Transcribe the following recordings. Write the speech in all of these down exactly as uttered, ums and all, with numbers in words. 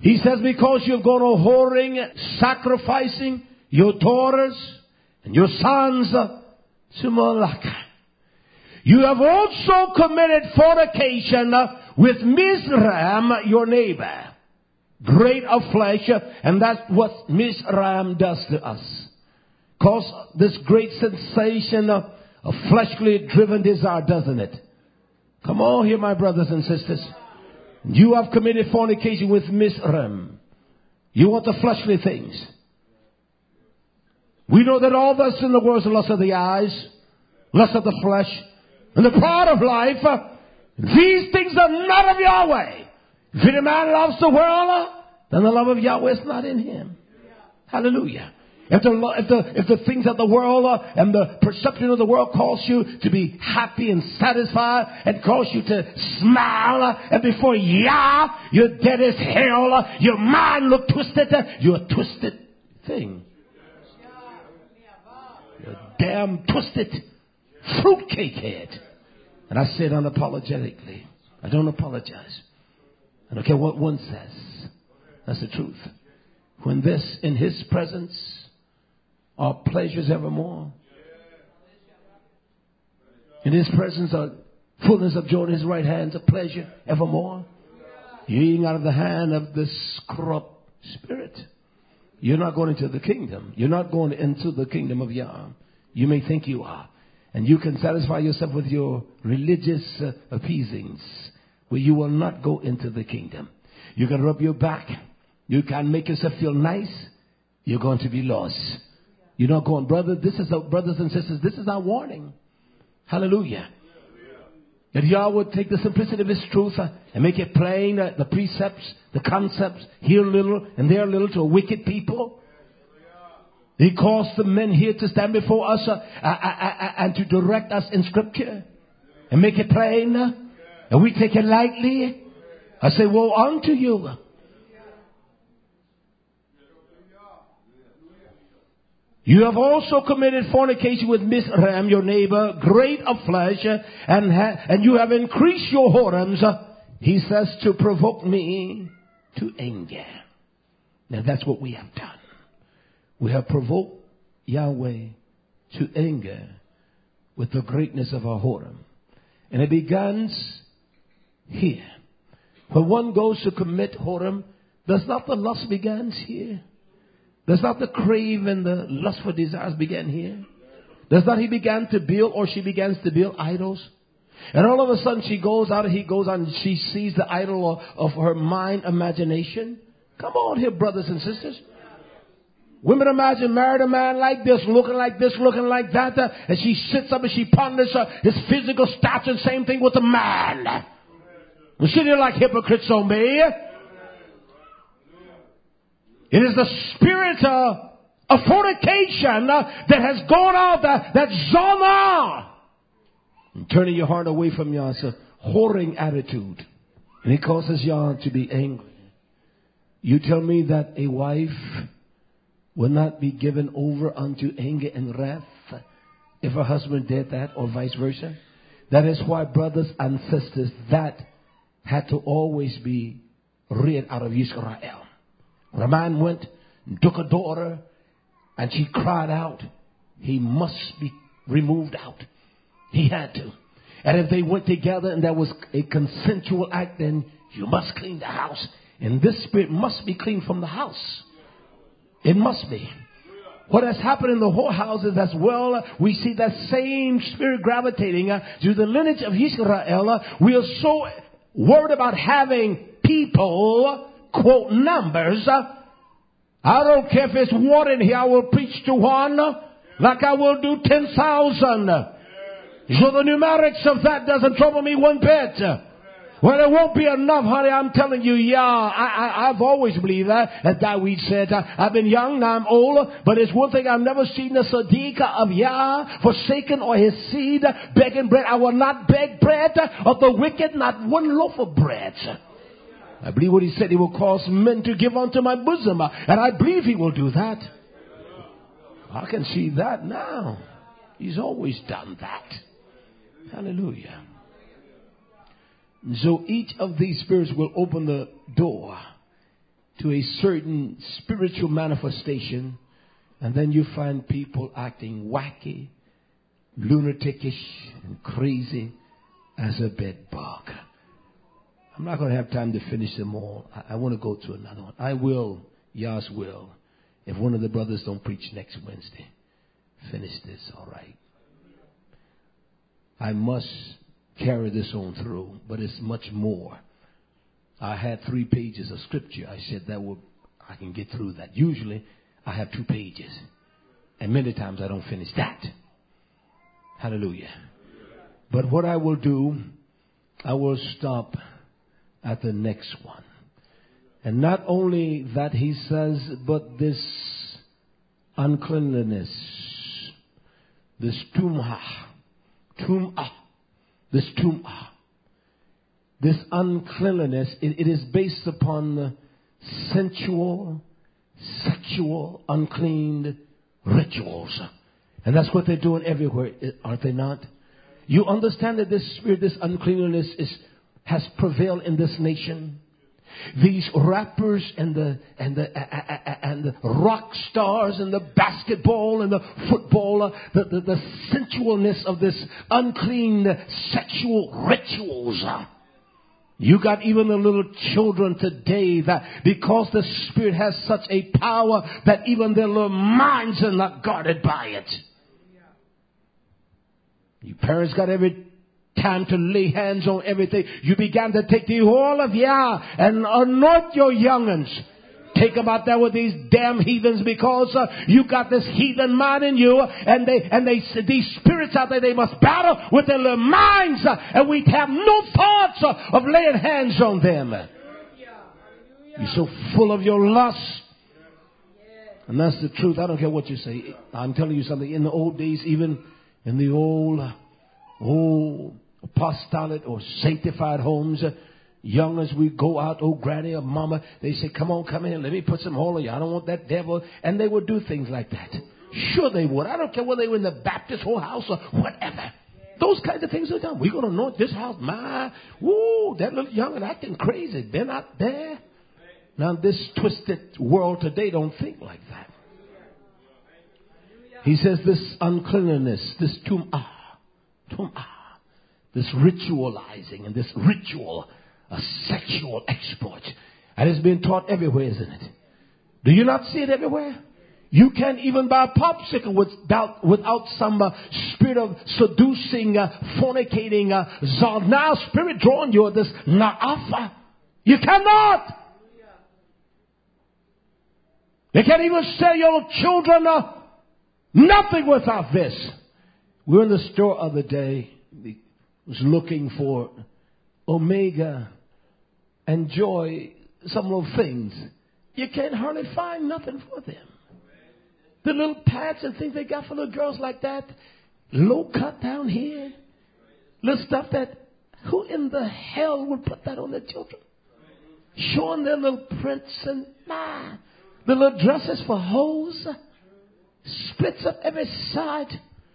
He says, because you've gone a whoring, sacrificing your daughters and your sons to Moloch. You have also committed fornication with Mizraim, your neighbor, great of flesh, and that's what Mizraim does to us. Cause this great sensation of, of fleshly driven desire, doesn't it? Come on here, my brothers and sisters. You have committed fornication with Mizraim. You want the fleshly things. We know that all that's in the world is the lust of the eyes, lust of the flesh, and the pride of life. These things are not of Yahweh. If any man loves the world, then the love of Yahweh is not in him. Hallelujah. If the, if the, if the things of the world uh, and the perception of the world cause you to be happy and satisfied and cause you to smile, uh, and before Yah, you're dead as hell, uh, your mind look twisted, uh, you're a twisted thing. You're a damn twisted fruitcake head. And I say it unapologetically. I don't apologize. I don't care what one says. That's the truth. When this, in His presence, are pleasures evermore. In His presence are fullness of joy. In His right hand of pleasure evermore. You're eating out of the hand of this corrupt spirit. You're not going into the kingdom. You're not going into the kingdom of Yah. You may think you are. And you can satisfy yourself with your religious uh, appeasings, where you will not go into the kingdom. You can rub your back. You can make yourself feel nice. You're going to be lost. You're not going, brother, this is, our, brothers and sisters, this is our warning. Hallelujah. That Yah would take the simplicity of His truth uh, and make it plain, uh, the precepts, the concepts, here a little and there a little to a wicked people. He calls the men here to stand before us uh, uh, uh, uh, and to direct us in Scripture and make it plain. Uh, and we take it lightly. I say, woe unto you. You have also committed fornication with Mizraim, your neighbor, great of flesh, and ha- and you have increased your whoredoms. He says, to provoke me to anger. Now that's what we have done. We have provoked Yahweh to anger with the greatness of our whoredom. And it begins here. When one goes to commit whoredom, does not the lust begin here? Does not the crave and the lustful desires begin here? Does not he begin to build, or she begins to build idols? And all of a sudden she goes out and he goes out and she sees the idol of, of her mind imagination. Come on here, brothers and sisters. Women imagine married a man like this, looking like this, looking like that. Uh, and she sits up and she ponders uh, his physical stature. Same thing with the man. We're sitting here like hypocrites on me. It is the spirit uh, of fornication uh, that has gone out, that, that zona. And turning your heart away from Yah. It's a whoring attitude. And it causes Yah to be angry. You tell me that a wife will not be given over unto anger and wrath if her husband did that, or vice versa? That is why, brothers and sisters, that had to always be rid out of Israel. When a man went and took a daughter and she cried out, he must be removed out. He had to. And if they went together and there was a consensual act, then you must clean the house. And this spirit must be cleaned from the house. It must be. What has happened in the whorehouses as well, we see that same spirit gravitating uh, to the lineage of Israel. Uh, we are so worried about having people, quote, numbers. Uh, I don't care if it's one in here, I will preach to one uh, like I will do ten thousand. So the numerics of that doesn't trouble me one bit. Well, it won't be enough, honey. I'm telling you, yeah, I, I, I've always believed that. As David said, uh, I've been young, now I'm old. But it's one thing, I've never seen the Sadiq of Yah forsaken or his seed begging bread. I will not beg bread of the wicked, not one loaf of bread. I believe what he said, he will cause men to give unto my bosom. And I believe he will do that. I can see that now. He's always done that. Hallelujah. So each of these spirits will open the door to a certain spiritual manifestation, and then you find people acting wacky, lunaticish, and crazy as a bed bug. I'm not going to have time to finish them all. I, I want to go to another one. I will, Yas will, if one of the brothers don't preach next Wednesday. Finish this, all right. I must carry this on through, but it's much more. I had three pages of scripture. I said that would, I can get through that. Usually I have two pages, and many times I don't finish that. Hallelujah. But what I will do, I will stop at the next one. And not only that, he says, but this uncleanliness, this tumah, tumah, this tumah, this uncleanliness, it, it is based upon the sensual, sexual, unclean rituals. And that's what they're doing everywhere, aren't they not? You understand that this spirit, this uncleanliness is has prevailed in this nation. These rappers and the and the uh, uh, and the rock stars and the basketball and the football, uh, the, the the sensualness of this unclean sexual rituals. Uh, you got even the little children today that because the spirit has such a power that even their little minds are not guarded by it. You parents got every time to lay hands on everything. You began to take the oil of Yah and anoint your young'uns. Take them out there with these damn heathens because uh, you got this heathen mind in you, and they and they these spirits out there, they must battle with their little minds, uh, and we have no thoughts uh, of laying hands on them. You're so full of your lust. And that's the truth. I don't care what you say. I'm telling you something. In the old days, even in the old old apostolic or sanctified homes, uh, young as we go out, oh granny or mama, they say, come on, come in, let me put some hold on you. I don't want that devil. And they would do things like that. Sure they would. I don't care whether they were in the Baptist whole house or whatever. Those kinds of things are done. We're going to anoint this house. My, woo, that little young and acting crazy. Been out there. Now this twisted world today don't think like that. He says this uncleanliness, this tum'ah, tum'ah, this ritualizing and this ritual, a sexual exploit. And it's being taught everywhere, isn't it? Do you not see it everywhere? You can't even buy a popsicle without, without some uh, spirit of seducing, uh, fornicating, uh, now spirit drawing you, this na'afa. You cannot. You can't even sell your children uh, nothing without this. We were in the store the other day. We was looking for Omega and Joy, some little things. You can't hardly find nothing for them. The little pads and things they got for little girls like that, low cut down here, little stuff that, who in the hell would put that on their children? Showing their little prints and nah, the little dresses for hoes, splits up every side.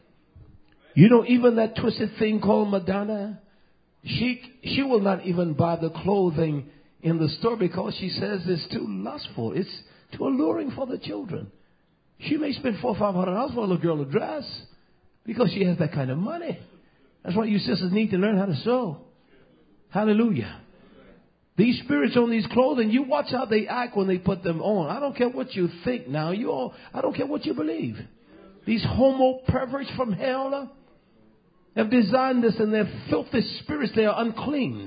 You know, even that twisted thing called Madonna, she she will not even buy the clothing in the store because she says it's too lustful. It's too alluring for the children. She may spend four or five hundred dollars for a little girl to dress because she has that kind of money. That's why you sisters need to learn how to sew. Hallelujah. These spirits on these clothing, you watch how they act when they put them on. I don't care what you think now. You all, I don't care what you believe. These homo perverts from hell have designed this, and they're filthy spirits. They are unclean.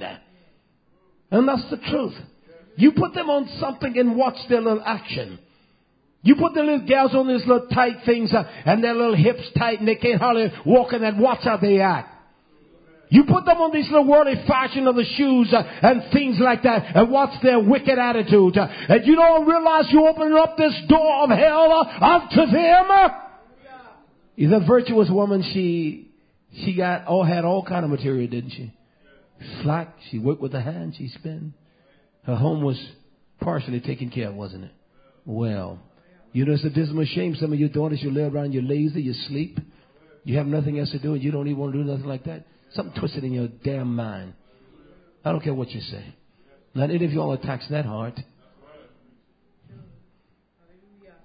And that's the truth. You put them on something and watch their little action. You put the little gals on these little tight things uh, and their little hips tight and they can't hardly walk in and watch how they act. You put them on these little worldly fashion of the shoes uh, and things like that and watch their wicked attitude. Uh, and you don't realize you open up this door of hell uh, unto them. Uh, the virtuous woman, she she got all had all kind of material, didn't she? Slack, she worked with her hands, she spent. Her home was partially taken care of, wasn't it? Well, you know, it's a dismal shame. Some of your daughters, you lay around, you're lazy, you sleep. You have nothing else to do, and you don't even want to do nothing like that. Something twisted in your damn mind. I don't care what you say. Not any of y'all are taxing that hard.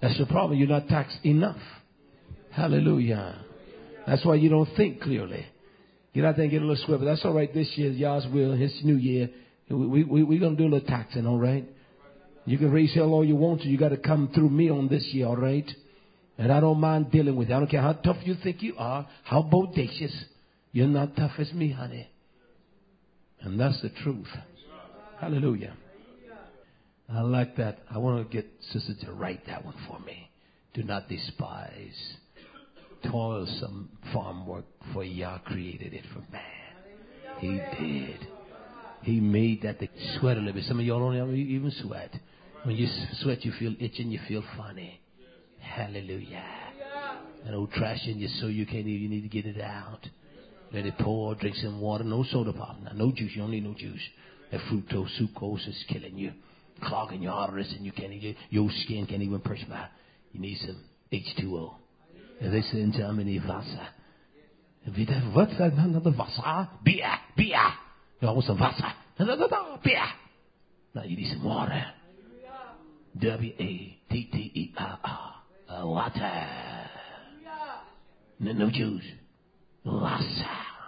That's the problem. You're not taxed enough. Hallelujah. That's why you don't think clearly. Get out there and get a little sweat. But that's all right. This year, Yah's will, His new year. We, we, we're going to do a little taxing, all right? You can raise hell all you want to. You got to come through me on this year, all right? And I don't mind dealing with you. I don't care how tough you think you are, how bodacious. You're not tough as me, honey. And that's the truth. Hallelujah. I like that. I want to get Sister to write that one for me. Do not despise toilsome farm work, for Yah created it for man. He did. He made that to sweat a little bit. Some of y'all don't even sweat. When you sweat, you feel itching, you feel funny. Hallelujah. An old trash in your soul, you can't even, you need to get it out. Let it pour, drink some water, no soda pop. Now, no juice, you don't need no juice. That fructose, sucrose is killing you, clogging your arteries, and you can't even, your skin can't even perspire. You need some H two O. As they say in Germany, Wasser. Wieder, what's that? Another Wasser? Beer, beer. You want some Wasser? Beer. Now you need some water. W A T T E R R. Uh, water. No, no juice. Wasser.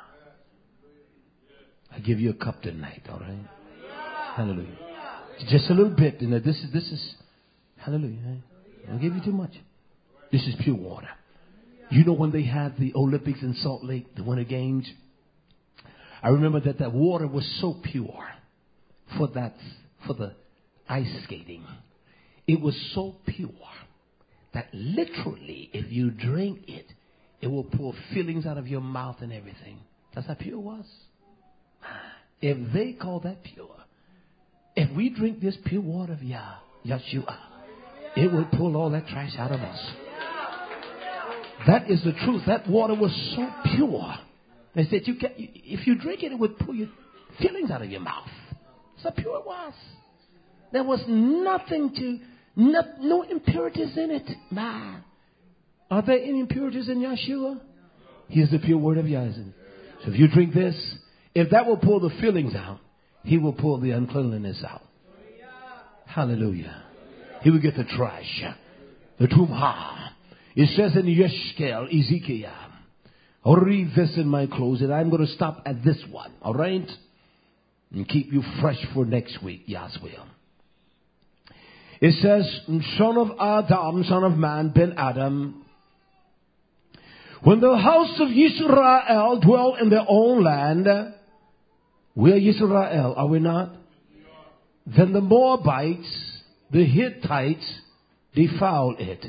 I give you a cup tonight, all right? Hallelujah. Just a little bit. You know, this is, this is, hallelujah. I don't give you too much. This is pure water. You know when they had the Olympics in Salt Lake, the Winter Games? I remember that that water was so pure for that, for the ice skating. It was so pure that literally, if you drink it, it will pull fillings out of your mouth and everything. That's how pure it was. If they call that pure, if we drink this pure water of Yah, Yeshua, it will pull all that trash out of us. That is the truth. That water was so pure. They said, you can, if you drink it, it would pull your fillings out of your mouth. So pure it was. There was nothing to, no, no impurities in it. Man. Are there any impurities in Yeshua? Here's the pure word of Yah. So if you drink this, if that will pull the fillings out, He will pull the uncleanliness out. Hallelujah. He will get the trash, the tumah. It says in Yeshkel, Ezekiel, I'll read this in my close, and I'm going to stop at this one, all right? And keep you fresh for next week, Yah's will. It says, son of Adam, son of man, Ben Adam, when the house of Israel dwell in their own land, we are Israel, are we not? Then the Moabites, the Hittites, defile it.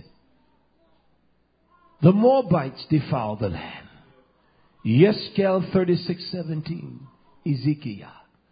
The Moabites defile the land. Yeskel thirty-six seventeen. Ezekiel.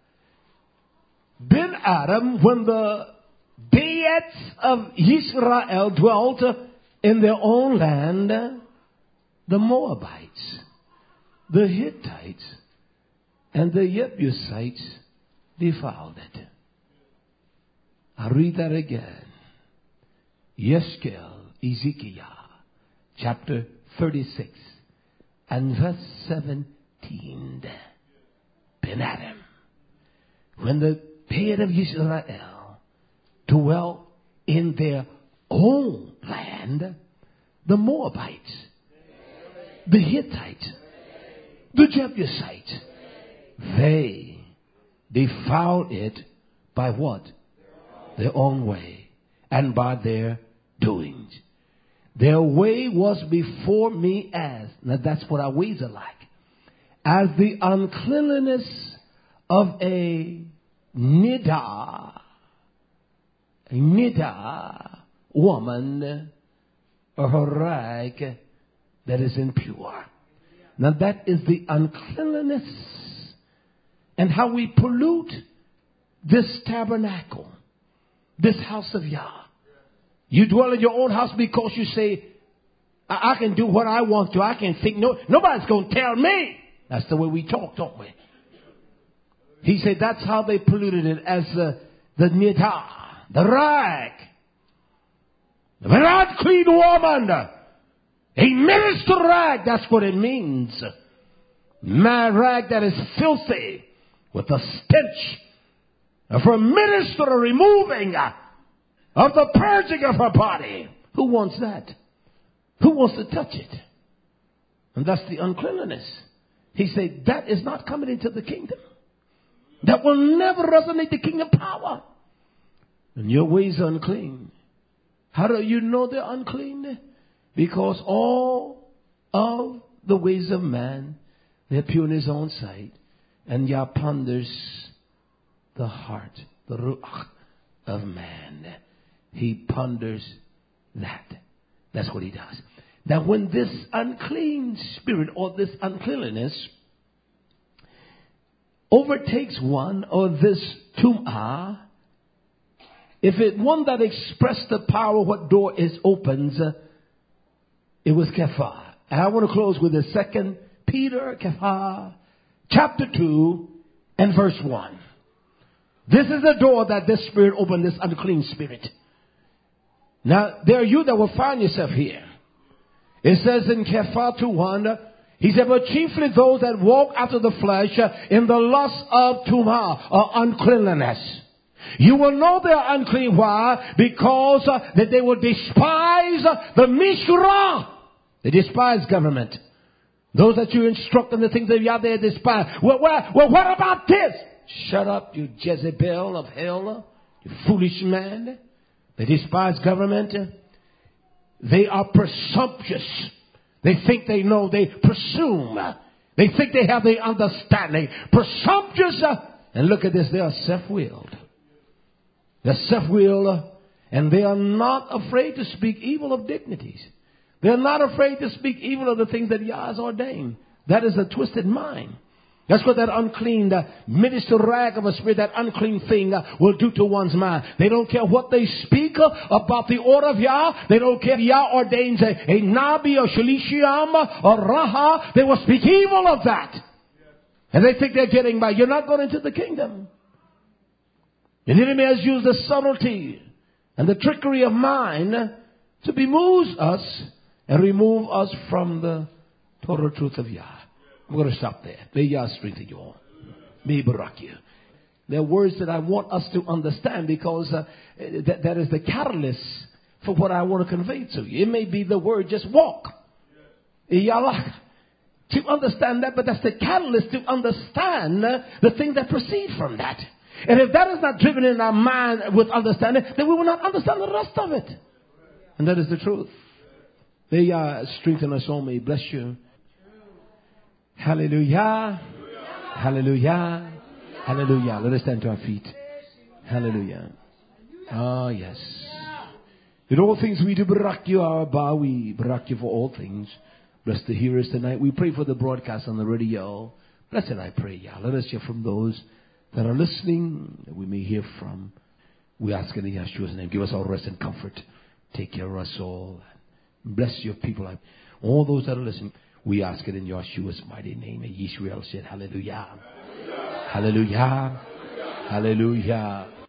Ben Adam, when the Baits of Israel dwelt in their own land, the Moabites, the Hittites, and the Jebusites defiled it. I'll read that again. Yeskel, Ezekiel, chapter thirty-six, and verse seventeen. Ben Adam, when the Baits of Israel dwelt in their own land, the Moabites, the Hittites, the Jebusites, they defiled it by what? Their own way and by their doings. Their way was before me as, now that's what our ways are like, as the uncleanliness of a nidah, a nidah woman, or her rag that is impure. Now that is the uncleanliness and how we pollute this tabernacle, this house of Yah. You dwell in your own house because you say, I, I can do what I want to. I can think. No, nobody's going to tell me. That's the way we talk, don't we? He said that's how they polluted it, as the, the nidah, the rag. The unclean woman. A minister rag, that's what it means. My rag that is filthy with the stench of her minister removing of the purging of her body Who wants that? Who wants to touch it? And that's the uncleanliness. He said, that is not coming into the kingdom. That will never resonate the kingdom power. And your ways are unclean. How do you know they're unclean? Because all of the ways of man, they're pure in his own sight. And Yah ponders the heart, the ruach of man. He ponders that. That's what he does. Now when this unclean spirit or this uncleanliness overtakes one, or this tum'ah, if it one that expressed the power, what door is opens, uh, it was kafar. And I want to close with the second Peter kafar, chapter two and verse one. This is the door that this spirit opened, this unclean spirit. Now, there are you that will find yourself here. It says in Kafar two one, he said, but chiefly those that walk after the flesh in the lust of tumah, or uncleanliness. You will know they are unclean. Why? Because uh, that they will despise uh, the Mishra. They despise government. Those that you instruct in the things of Yah, they despise. Well, well, well, what about this? Shut up, you Jezebel of hell, you foolish man. They despise government. They are presumptuous. They think they know. They presume. They think they have the understanding. Presumptuous. And look at this. They are self-willed. They're self-willed. And they are not afraid to speak evil of dignities. They're not afraid to speak evil of the things that Yah has ordained. That is a twisted mind. That's what that unclean, the minister rag of a spirit, that unclean thing uh, will do to one's mind. They don't care what they speak uh, about the order of Yah. They don't care if Yah ordains a, a Nabi or Shalishiyam or Raha. They will speak evil of that. And they think they're getting by. You're not going into the kingdom. The enemy has used the subtlety and the trickery of mind to bemuse us and remove us from the total truth of Yah. I'm going to stop there. May Yah strengthen you all. May He barak you. There are words that I want us to understand, because uh, that, that is the catalyst for what I want to convey to you. It may be the word just walk. Yalak. To understand that, but that's the catalyst to understand uh, the things that proceed from that. And if that is not driven in our mind with understanding, then we will not understand the rest of it. And that is the truth. May Yah strengthen us all. May He bless you. Hallelujah. Hallelujah. Hallelujah. Let us stand to our feet. Hallelujah. Ah, yes. In all things we do barak you, our Abba. We barak you for all things. Bless the hearers tonight. We pray for the broadcast on the radio. Bless it, I pray, Yah. Let us hear from those that are listening, that we may hear from. We ask in Yeshua's name. Give us all rest and comfort. Take care of us all. Bless your people. All those that are listening. We ask it in Yeshua's mighty name. And Yisrael said, hallelujah. Hallelujah. Hallelujah. Hallelujah.